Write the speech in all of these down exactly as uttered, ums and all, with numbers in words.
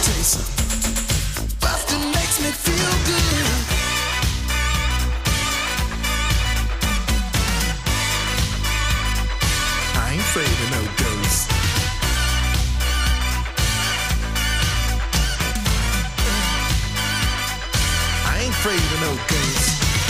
tell you something. Bustin' makes me feel good. I ain't afraid of no ghosts. I ain't afraid of no ghosts.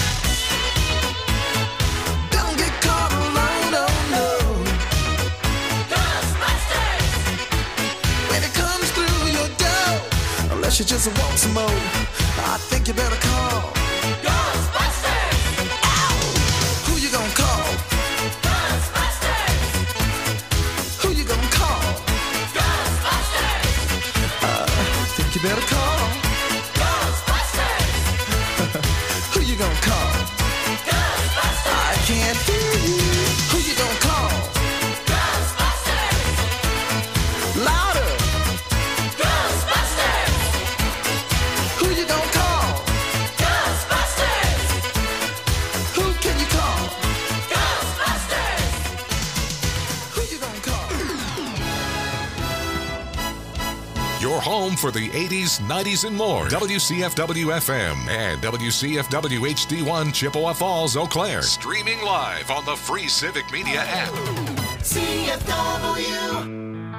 Don't get caught alone, no, no. Ghostbusters! When it comes through your door, unless you just want some more, I think you better call Ghostbusters! Ow! Who you gonna call? Ghostbusters! Who you gonna call? Ghostbusters! Uh, I think you better call Ghostbusters! Who you gonna call? Ghostbusters! I can't hear you. Who you gonna call? Ghostbusters! Louder! Ghostbusters! Who you gonna call? Ghostbusters! Who can you call? Ghostbusters! Who you gonna call? Your home for the eighties, nineties, and more. W C F W F M and W C F W H D one Chippewa Falls, Eau Claire. Streaming live on the free Civic Media app. C F W.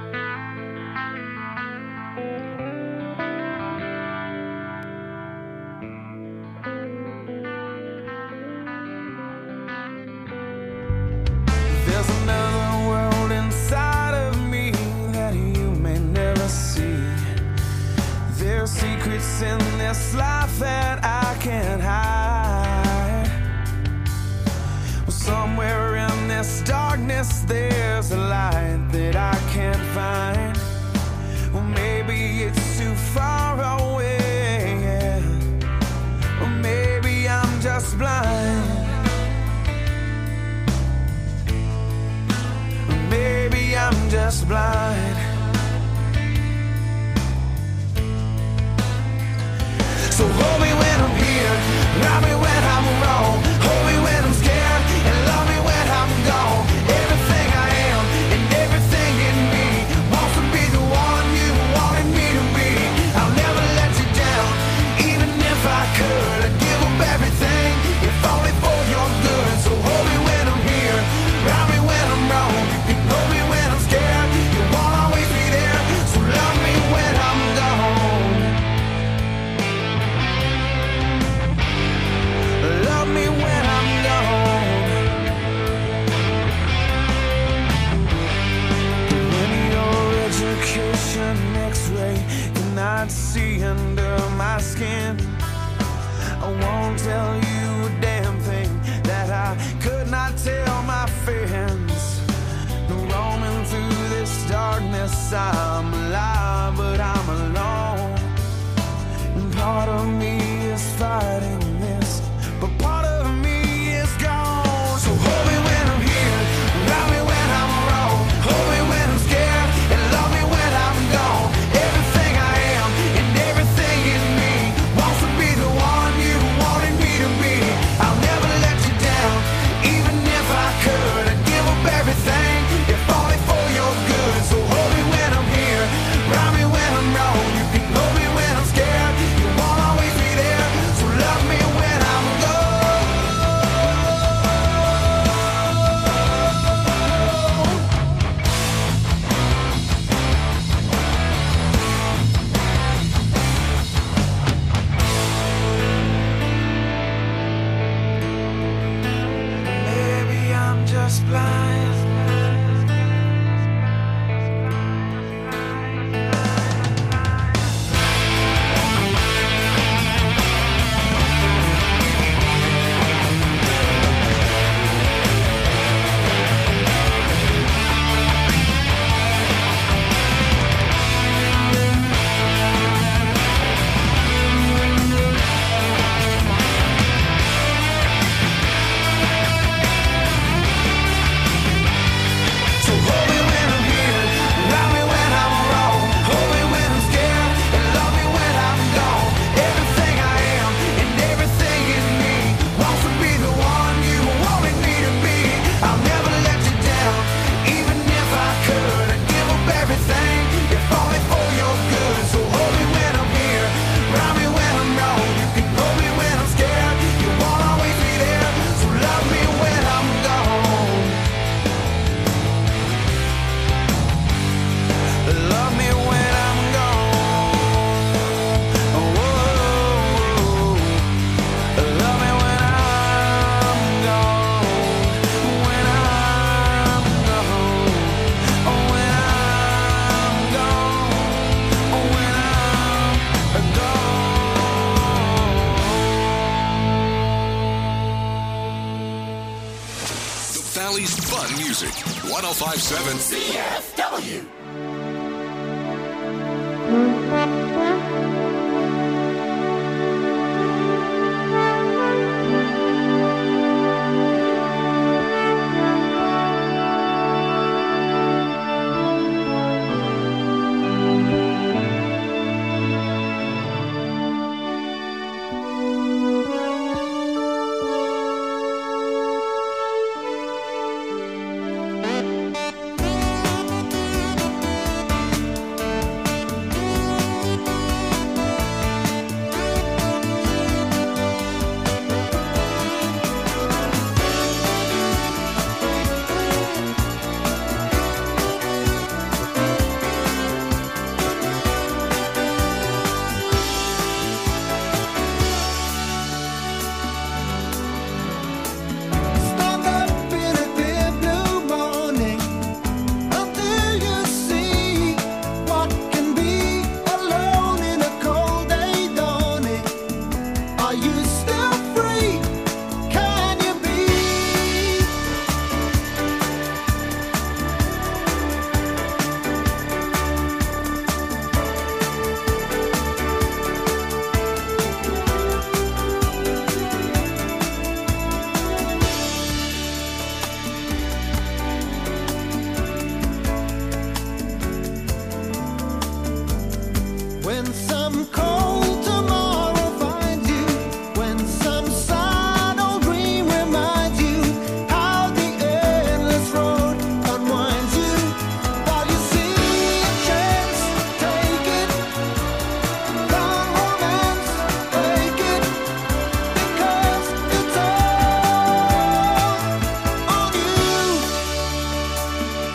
There's another world inside of me that you may never see. There's secrets in this life that I can't hide. Well, somewhere in this darkness there's a light that I can't find. Well, maybe it's too far away, yeah. Or maybe I'm just blind. Maybe I'm just blind. So hold me when I'm here, love me when I'm wrong. Hold me when I'm scared, and love me when I'm gone. Everything I am, and everything in me wants to be the one you wanted me to be. I'll never let you down, even if I could. I'd give up everything, if only for your good. So hold me when I'm here, love me when I'm wrong. You know me when I'm scared, you won't always be there. So love me when I'm gone. Love me when I'm gone. When your education X-ray cannot see under my skin, I won't tell you a damn thing that I could not tell my friends. No, roaming through this darkness, I'm alive, but I'm alone. And part of me is fighting this, but part of me is gone. So hold me when I'm here, love me when I'm wrong. Hold me when I'm scared, and love me when I'm gone. Everything I am, and everything in me wants to be the one you wanted me to be. I'll never let you down, even if I could. I'd give up everything, if only for your good. So hold me when I'm here, love me when I'm wrong. You can hold me when I'm scared, you won't always eighties fun music. one oh five point seven C F W.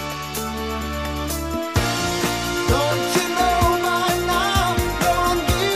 Don't you know by now? Don't give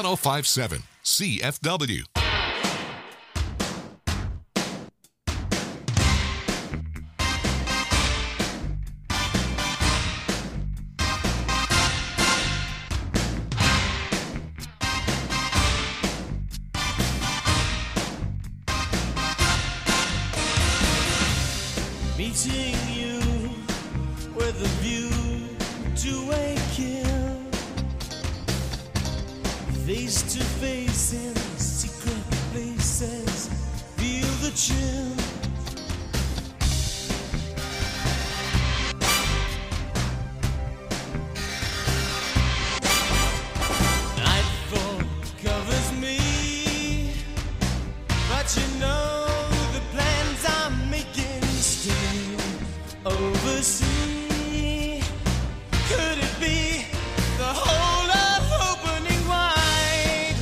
one oh five point seven C F W. Meeting you with a view to a kill, face to face in secret places, feel the chill. Nightfall covers me, but you know the plans I'm making still oversee. Could it be the whole of opening wide?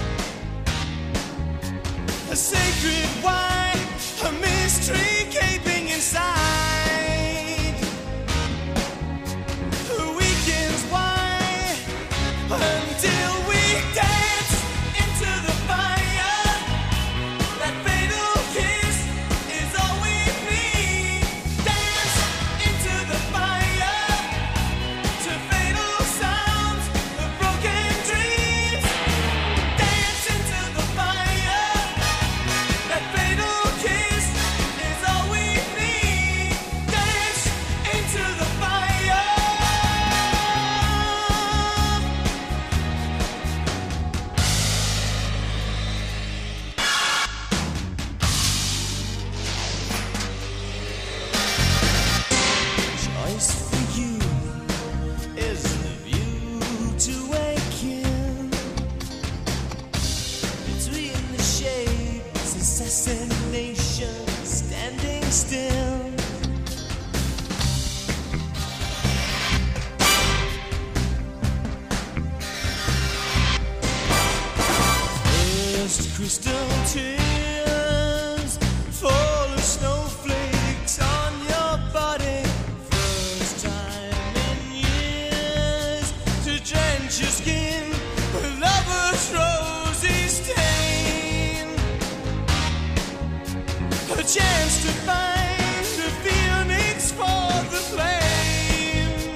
A sacred wine, a mystery gaping inside. The weekends why until we dance into the fire. That fatal kiss is all we need. Dance into the fire to fatal sounds of broken dreams. Dance into the fire. That fatal kiss is all we need. Dance into the fire. Choice for you is the view to a kill. Between the shapes, assassination, standing still. First crystal tears fall as snowflakes on your body. First time in years to drench your skin with lover's rosy stain. A chance to find a phoenix for the flame.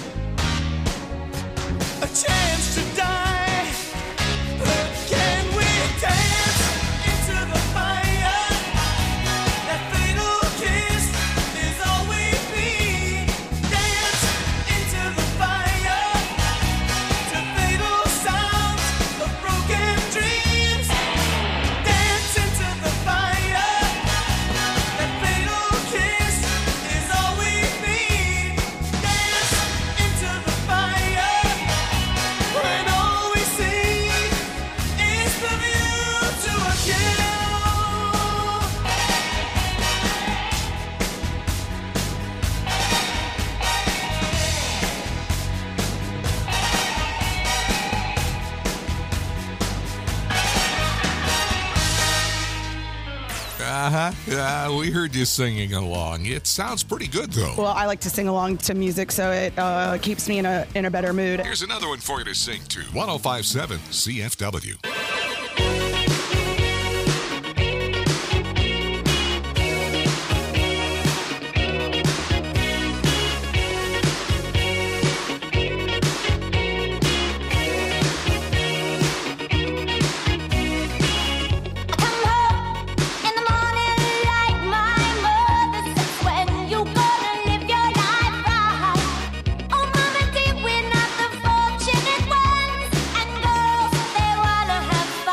A chance to die. But can we dance into the fire? That fatal kiss is all we need. Dance into the fire to fatal sounds of broken dreams. Dance into the fire. That fatal kiss is all we need. Dance into the fire when all we see is the view to a kill. Uh-huh. Uh, we heard you singing along. It sounds pretty good, though. Well, I like to sing along to music, so it uh, keeps me in a in a better mood. Here's another one for you to sing to. one oh five point seven C F W. Come home in the morning like my mother says. When you gonna live your life right? Oh, mama dear, we're not the fortunate ones. And girls, they wanna have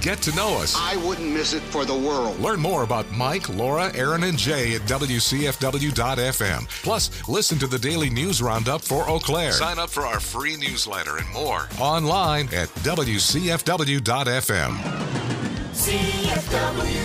get to know us. I wouldn't miss it for the world. Learn more about Mike, Laura, Aaron, and Jay at W C F W dot F M. Plus, listen to the daily news roundup for Eau Claire. Sign up for our free newsletter and more online at W C F W dot F M. C F W.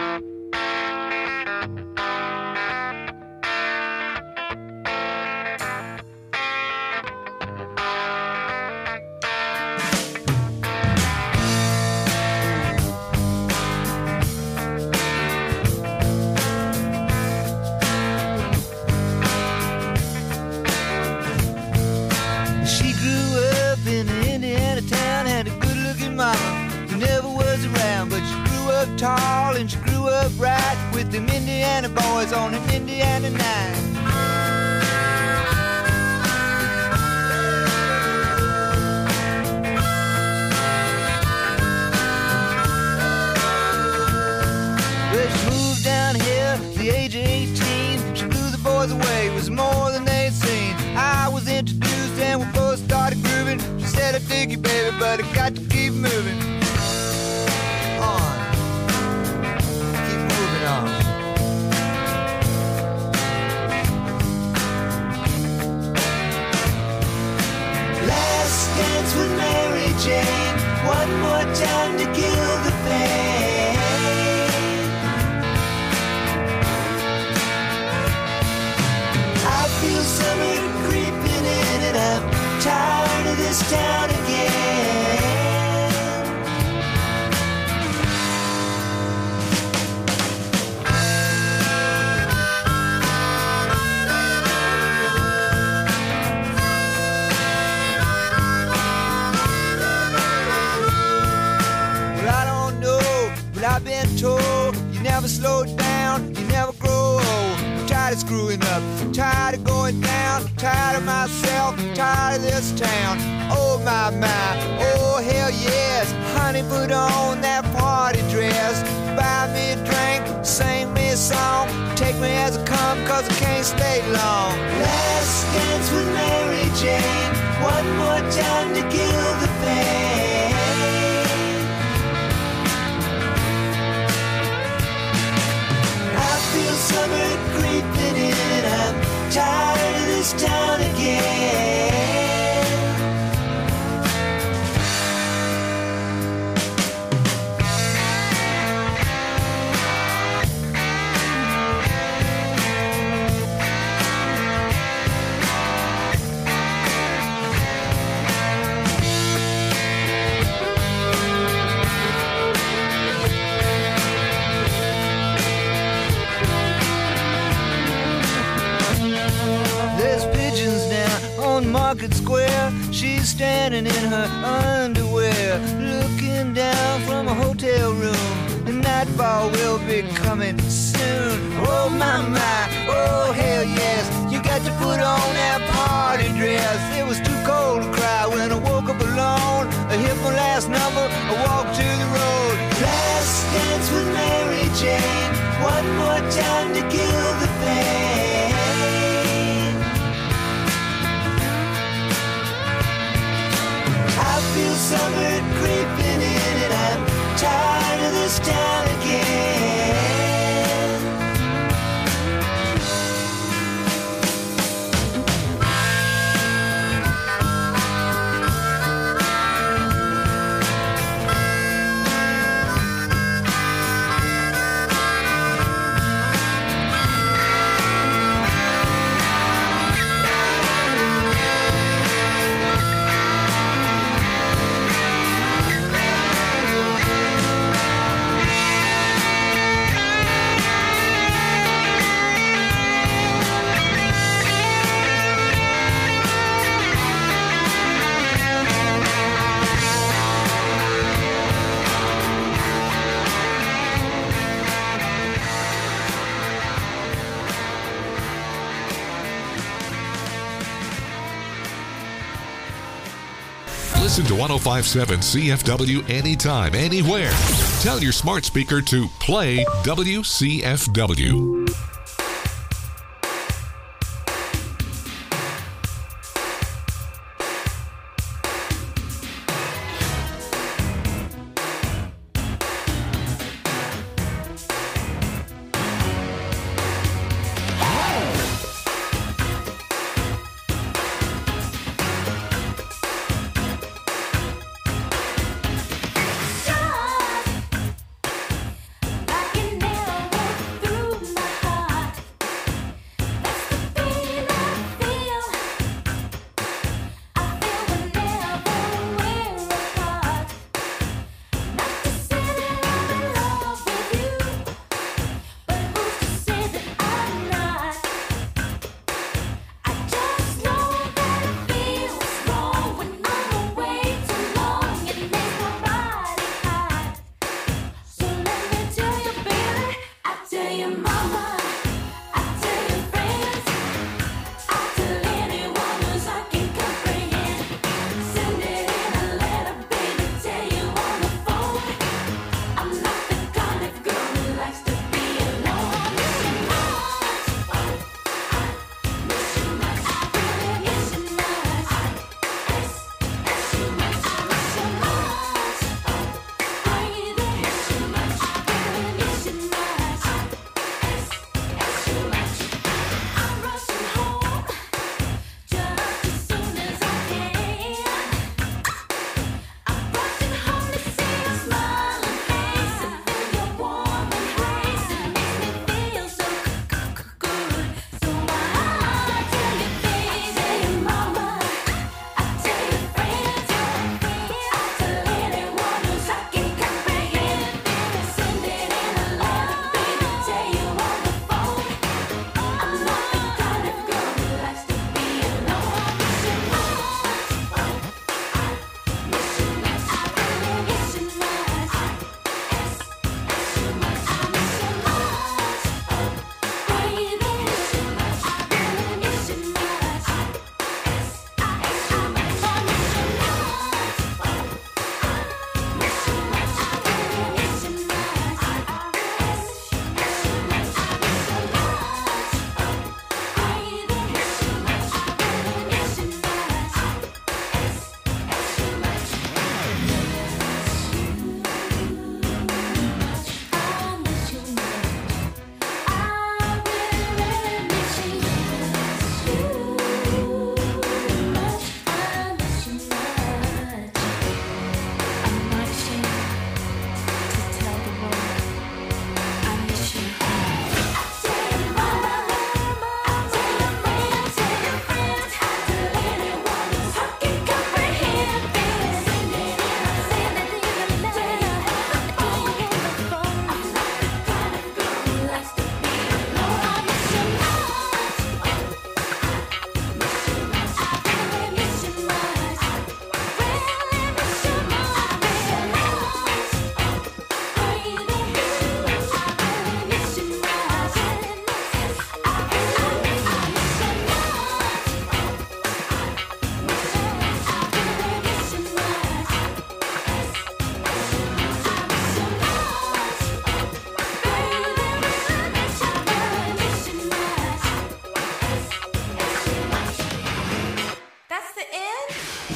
She grew up in an Indiana town, had a good-looking mama who never was around, but she grew up tall and she grew up right with them Indiana boys on an Indiana night. Well, she moved down here at the age of eighteen. She blew the boys away, it was more than they'd seen. I was introduced and we both started grooving. She said, I dig you, baby, but I got to keep moving on. Keep moving on. Last dance with Mary Jane, one more time to kill the pain. I feel summer creeping in and I'm tired of this town again. Well, I don't know, but I've been told you never slow down, you never grow old. I'm tired of screwing up, tired of going down, tired of myself, tired of this town. Oh my, my, oh hell yes. Honey, put on that party dress, buy me a drink, sing me a song, take me as I come, cause I can't stay long. Last dance with Mary Jane, one more time to kill the pain. I feel summer creeping in and I'm tired of this town again. There's pigeons down on Market Square. She's standing in her underwear, looking down from a hotel room. The nightfall will be coming soon. Oh my, my, oh hell yes. You got to put on that party dress. It was too cold to cry when I woke up alone. I hit my last number, I walked to the road. Last dance with Mary Jane, one more time to kill the pain. I feel summer creeping in and I'm tired of this town again. Listen to one oh five point seven C F W anytime, anywhere. Tell your smart speaker to play W C F W.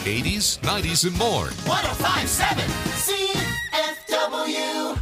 eighties, nineties, and more. one oh five point seven C F W.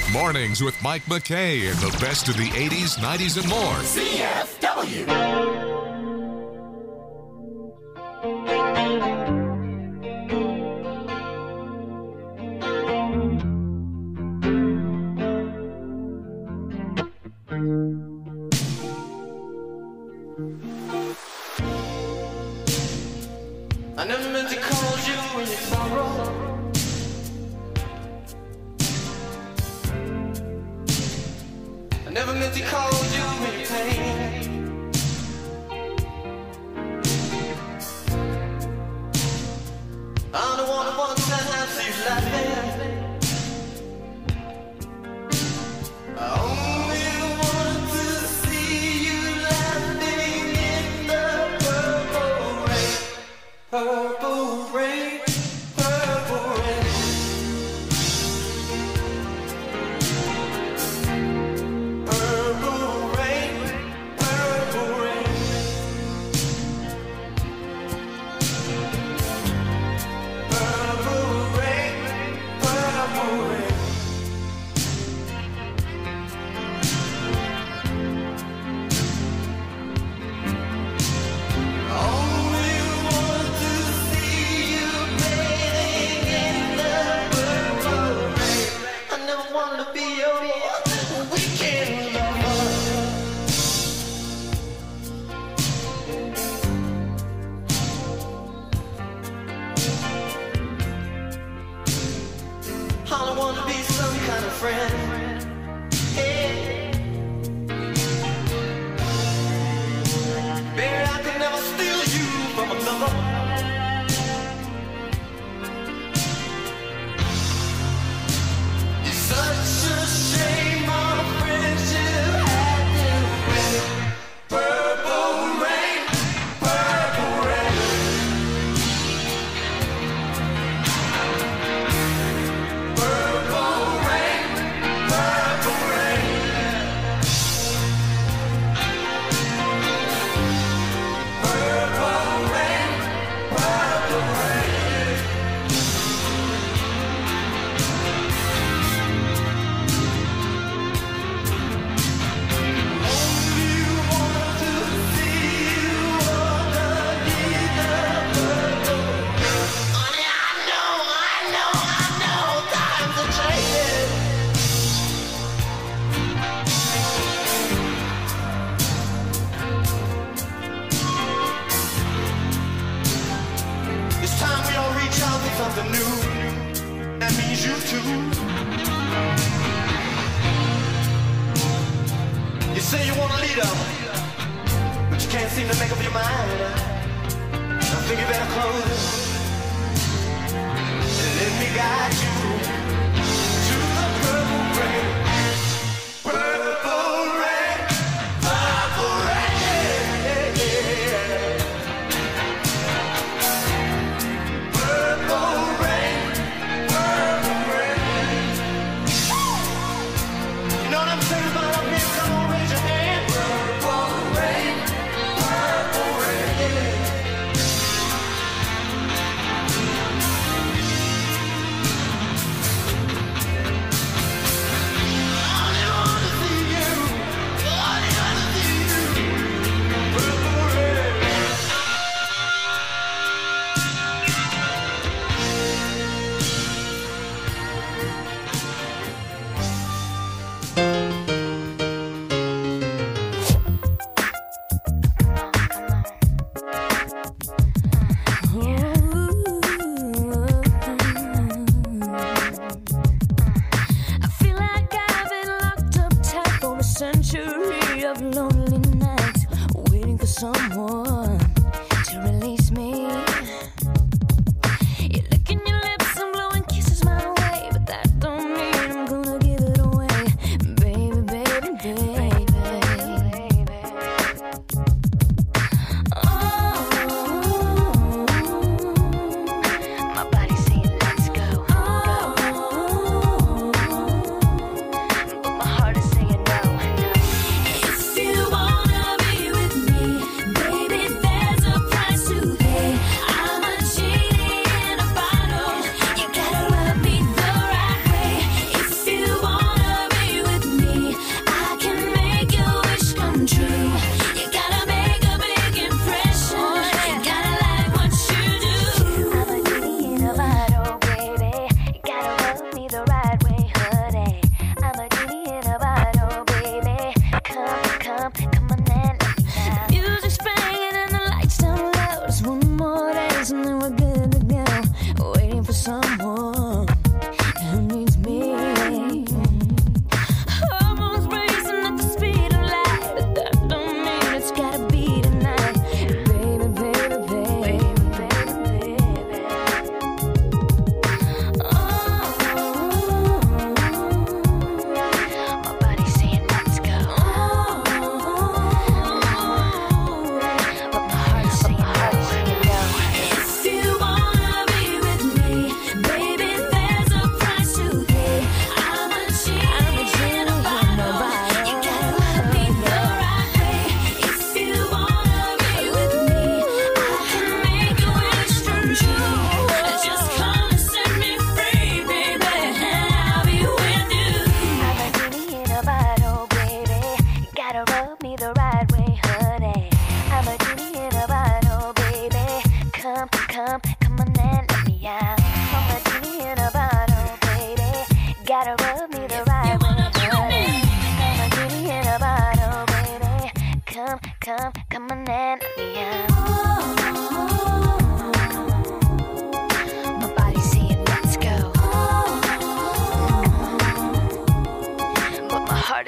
Mornings with Mike McKay and the best of the eighties, nineties, and more. C F W. I never meant to call you in your sorrow. I never meant to call you in your pain. I'm the one who wants to have you laughing. I only want to see you laughing in the purple rain. Purple rain, purple rain. Purple rain, purple rain. Purple rain, purple rain. Only want to see you bathing in the purple rain. I never wanted to be your weekend lover. I don't want to be some kind of friend. Hey. Baby, I could never steal you from another. It's such a shame our friendship had to end. Purple rain, purple rain. Purple rain, purple rain. Purple rain, purple rain. Only want to see you underneath the purple. Honey, I know, I know, I know times are changing. It's time we all reach out for something new. That means you too. You say you want a leader, but you can't seem to make up your mind. I think you better close and let me guide you to the purple rain. Purple rain, purple rain. Purple rain, purple rain. You know what I'm saying about up here? Come on, raise your hand. Purple rain, purple rain. If you wanna be with me, baby,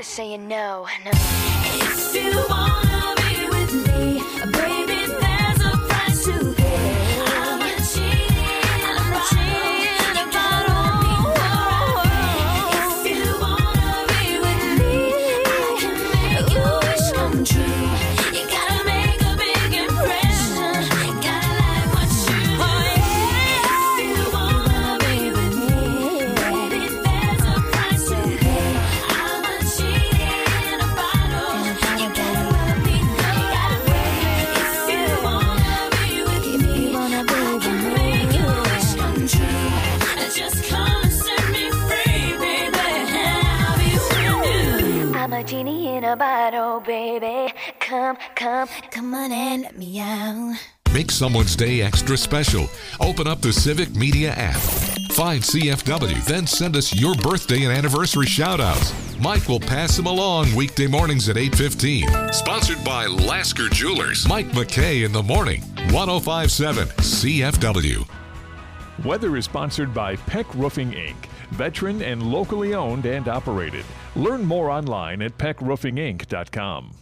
started saying no, no. If you wanna be with me, baby, there's a price to pay. I'm not cheating, I'm not cheating about all. If you wanna be with me, I can make your wish come true. You gotta make a big impression, gotta like what you do. If you wanna be with me, baby, there's a price to pay. I'm not cheating about all. You gotta let me know. If you wanna be with me, I can make your wish come true. Just come and set me free, baby, and I'll be with you. I'm a genie in a bottle, baby. Come, come, come on and let me out. Make someone's day extra special. Open up the Civic Media app. Find C F W, then send us your birthday and anniversary shout-outs. Mike will pass them along weekday mornings at eight fifteen. Sponsored by Lasker Jewelers. Mike McKay in the morning. one oh five point seven C F W. Weather is sponsored by Peck Roofing, Incorporated. Veteran and locally owned and operated. Learn more online at peck roofing inc dot com.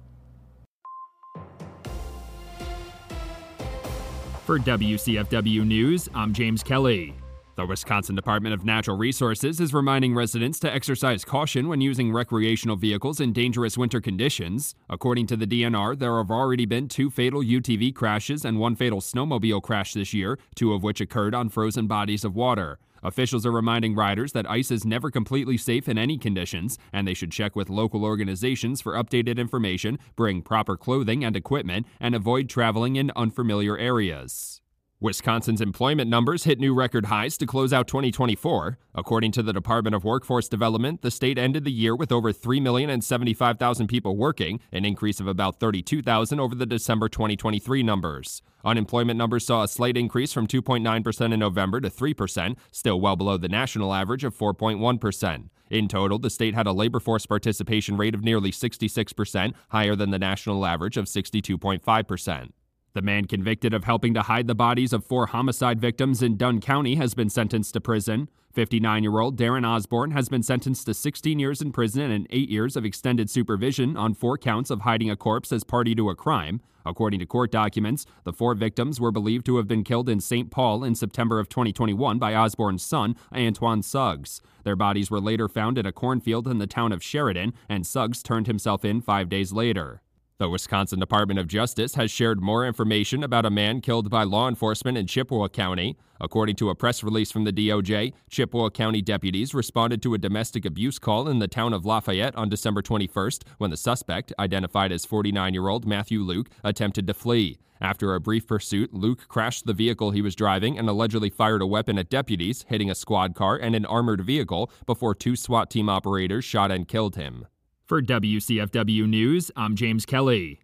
For W C F W News, I'm James Kelly. The Wisconsin Department of Natural Resources is reminding residents to exercise caution when using recreational vehicles in dangerous winter conditions. According to the D N R, there have already been two fatal U T V crashes and one fatal snowmobile crash this year, two of which occurred on frozen bodies of water. Officials are reminding riders that ice is never completely safe in any conditions, and they should check with local organizations for updated information, bring proper clothing and equipment, and avoid traveling in unfamiliar areas. Wisconsin's employment numbers hit new record highs to close out twenty twenty-four. According to the Department of Workforce Development, the state ended the year with over three million seventy-five thousand people working, an increase of about thirty-two thousand over the December twenty twenty-three numbers. Unemployment numbers saw a slight increase from two point nine percent in November to three percent, still well below the national average of four point one percent. In total, the state had a labor force participation rate of nearly sixty-six percent, higher than the national average of sixty-two point five percent. The man convicted of helping to hide the bodies of four homicide victims in Dunn County has been sentenced to prison. fifty-nine-year-old Darren Osborne has been sentenced to sixteen years in prison and eight years of extended supervision on four counts of hiding a corpse as party to a crime. According to court documents, the four victims were believed to have been killed in Saint Paul in September of twenty twenty-one by Osborne's son, Antoine Suggs. Their bodies were later found in a cornfield in the town of Sheridan, and Suggs turned himself in five days later. The Wisconsin Department of Justice has shared more information about a man killed by law enforcement in Chippewa County. According to a press release from the D O J, Chippewa County deputies responded to a domestic abuse call in the town of Lafayette on December twenty-first when the suspect, identified as forty-nine-year-old Matthew Luke, attempted to flee. After a brief pursuit, Luke crashed the vehicle he was driving and allegedly fired a weapon at deputies, hitting a squad car and an armored vehicle before two SWAT team operators shot and killed him. For W C F W News, I'm James Kelly.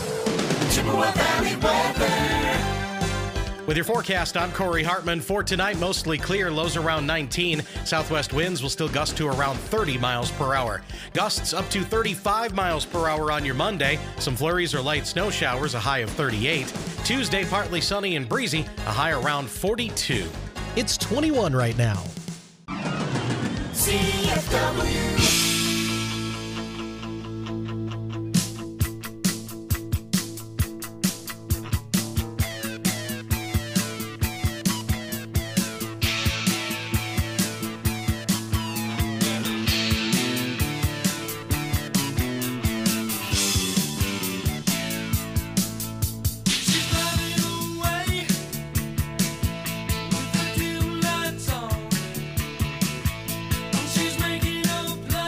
Chippewa Valley weather. With your forecast, I'm Corey Hartman. For tonight, mostly clear, lows around nineteen. Southwest winds will still gust to around thirty miles per hour. Gusts up to thirty-five miles per hour on your Monday. Some flurries or light snow showers, a high of thirty-eight. Tuesday, partly sunny and breezy, a high around forty-two. It's twenty-one right now. C F W. She's making a plan.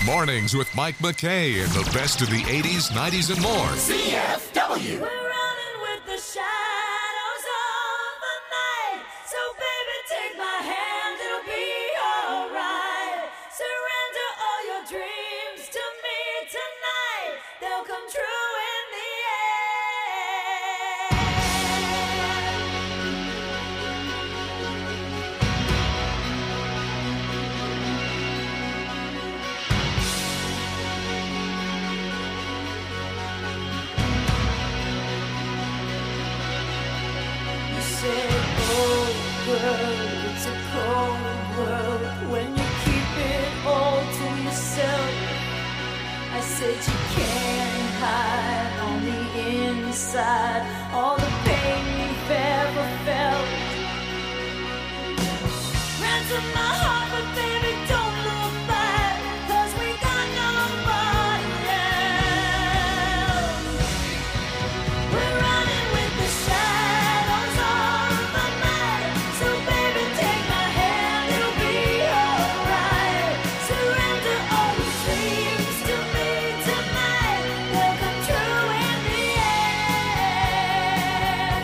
Mornings with Mike McKay and the best of the eighties, nineties, and more. C F W. We're running with the shadows of the night. So baby, take my hand, it'll be alright. Surrender all your dreams to me tonight. They'll come true in the It's a cold world when you keep it all to yourself. I said you can't hide on the inside all the pain you've ever felt. Ransom my heart, but baby, don't look back, 'cause we got nobody else. We're running with the shadows of the night. So baby, take my hand, it'll be alright. Surrender all your dreams to me tonight. They'll come true in the end.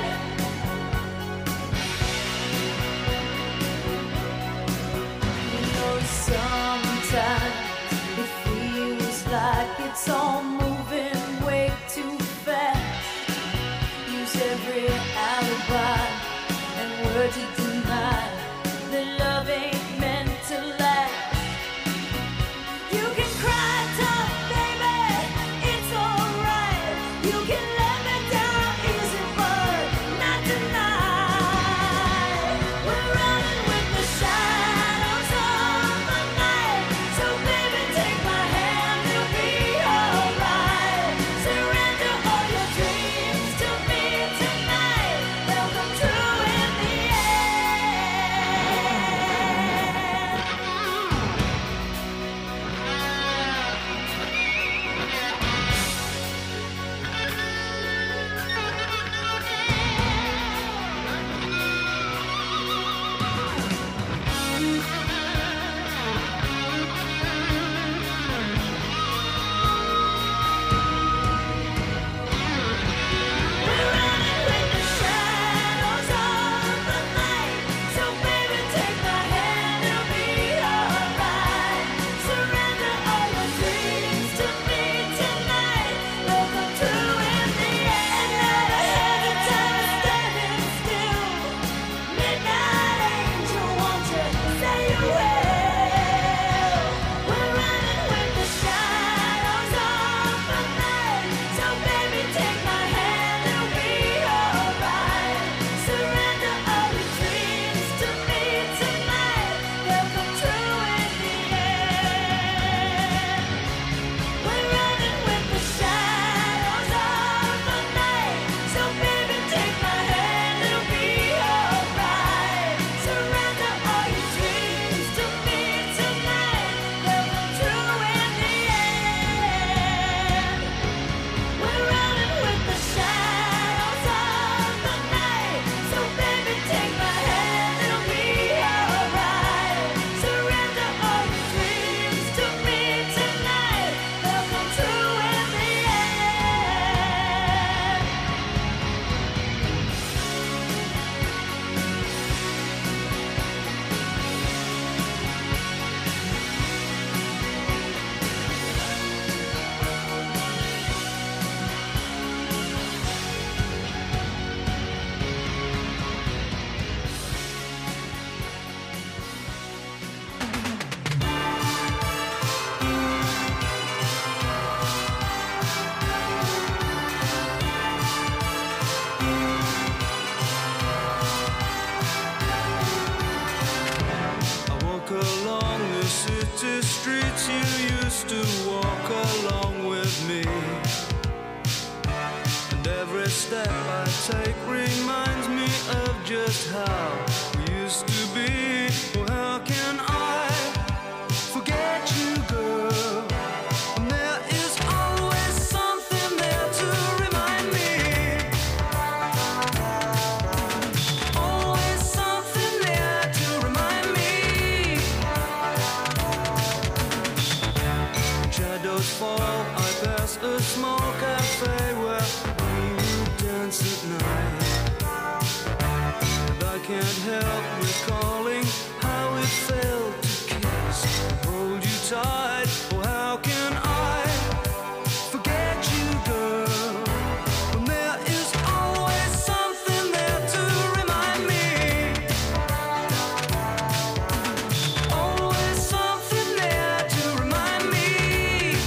You know, sometimes it feels like it's all moving way too fast. Use every alibi and word to deny that love ain't meant to last. You can cry tough, baby, it's alright. You can let me down easy, but not tonight. We're running with the shadows of the night. So baby, take my hand, it'll be alright. Surrender all your dreams to me tonight. They'll come true in the step I take reminds me of just how we used to be. Well, how can I forget you, girl? And there is always something there to remind me. Always something there to remind me. I pass a small cafe where we would dance at night. And I can't help recalling how it felt to kiss and hold you tight. Oh, how can I forget you, girl, when there is always something there to remind me. Always something there to remind me.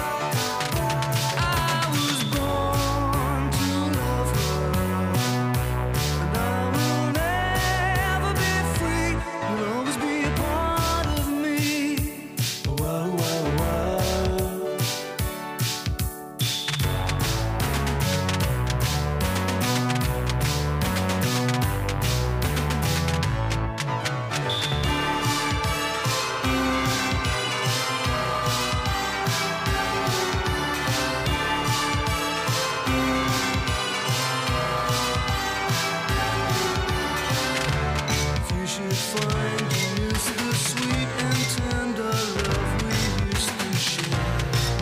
I was born to love her, and I will never be free. You'll always be a part of me. Whoa, whoa, whoa. If you should find you miss the sweet and tender love we used to share,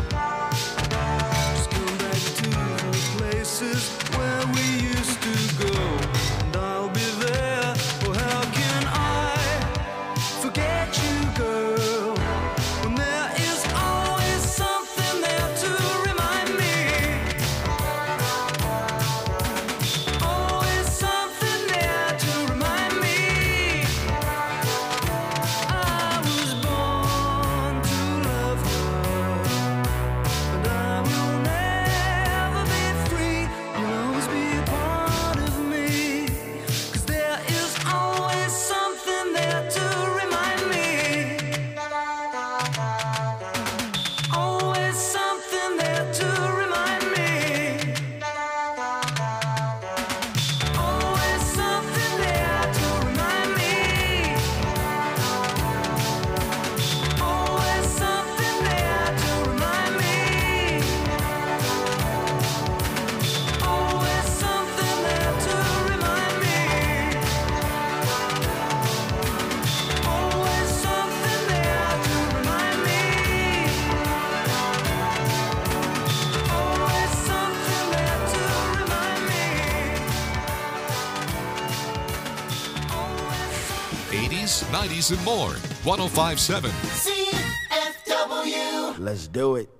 just come back to the places where we used to go, and I'll be there. Oh, how can I forget you, girl, when there is always something there to remind me. Always something there to remind me. I was born to love her, and I will never be free. You'll always be a part of me, 'cause there is always something there to remind me. Always something there to remind me. Always something there to remind me. Always something there to remind me. Always something there to remind me. Always something there to remind me. Always something there to remind me. eighties, nineties, and more. one oh five point seven. C F W. Let's do it.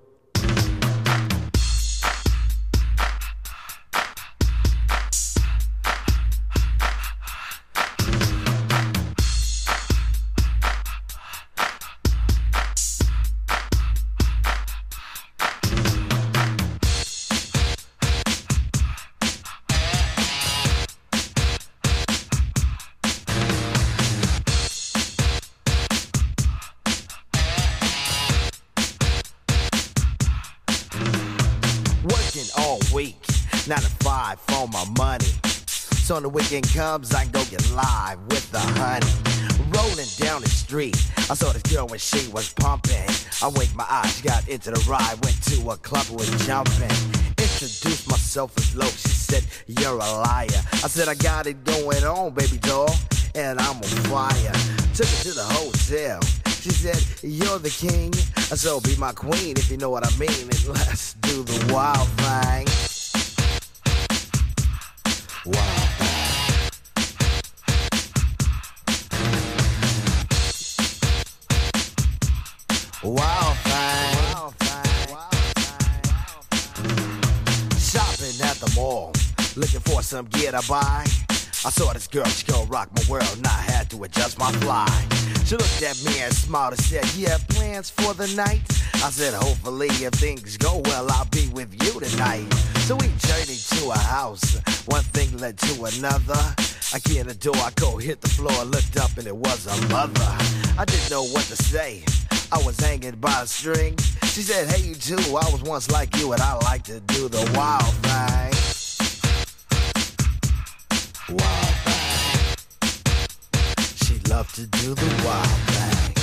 Working all week, nine to five for my money. So when the weekend comes, I can go get live with the honey. Rolling down the street, I saw this girl when she was pumping. I winked my eyes, got into the ride, went to a club, was jumping. Introduced myself as low, she said, you're a liar. I said, I got it going on, baby doll, and I'm on fire. Took her to the hotel. She said, you're the king, so be my queen if you know what I mean. And let's do the wild thing. Wild thing. Wild thing. Wild thing. Shopping at the mall, looking for some gear to buy. I saw this girl, she gon' rock my world, and I had to adjust my fly. She looked at me and smiled and said, you have plans for the night? I said, hopefully if things go well, I'll be with you tonight. So we journeyed to a house, one thing led to another. I get in the door, I go hit the floor, looked up and it was a mother. I didn't know what to say, I was hanging by a string. She said, hey you too, I was once like you and I like to do the wild thing. Wild thing. She loved to do the wild thing.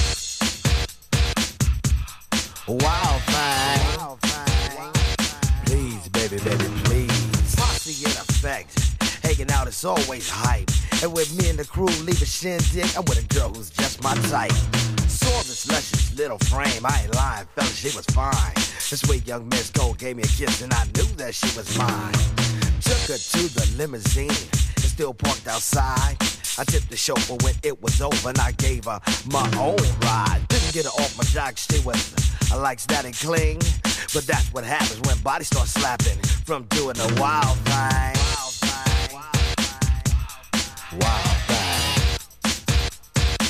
Wild thing. Wild thing. Please, baby, baby, please. Posse in effect. Hey, Making out is always hype. And with me and the crew leave a shindig, I'm with a girl who's just my type. Saw this luscious little frame, I ain't lying, fella, she was fine. This sweet young Miss Gold gave me a kiss and I knew that she was mine. Took her to the limousine, it's still parked outside. I tipped the chauffeur when it was over and I gave her my own ride. Didn't get her off my jock, she was, I likes that and cling. But that's what happens when bodies start slapping from doing the wild thing. Wild thing. Wild.